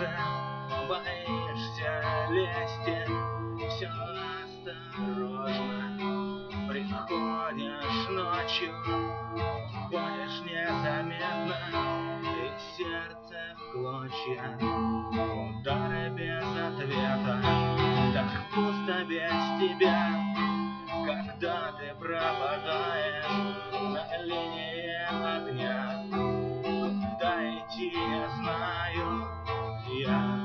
уже боишься лезть, все осторожно. Приходишь ночью, уходишь незаметно, и сердце в клочья, удары без ответа. Так пусто без тебя, когда ты пропадаешь на линии огня. Куда идти, я знаю, я.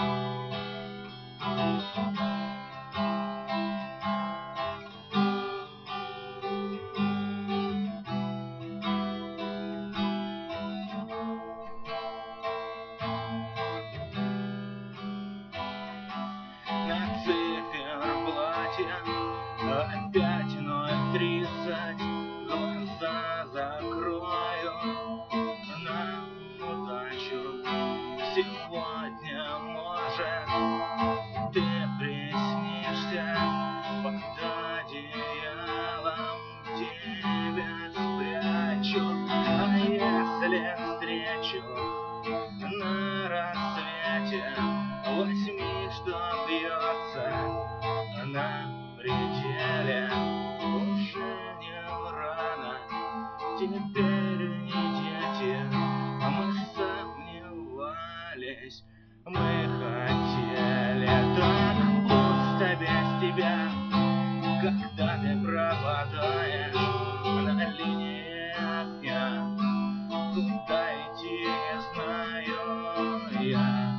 На циферблате опять 0:30, глаза закрою на удачу. Сегодня, может, ты приснишься под одеялом, тебя спрячу. А если встречу на рассвете, возьми, что бьется на пределе. Уже не рано, теперь не дети, мы сомневались, мы хотели. Так пусто без тебя, когда ты пропадаешь на линии огня. Куда идти, не знаю, я.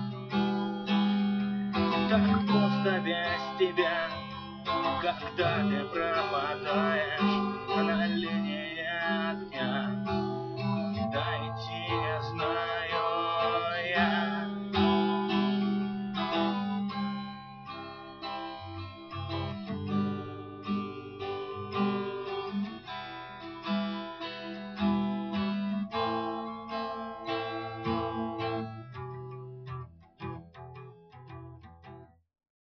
Так пусто без тебя, когда ты пропадаешь на линии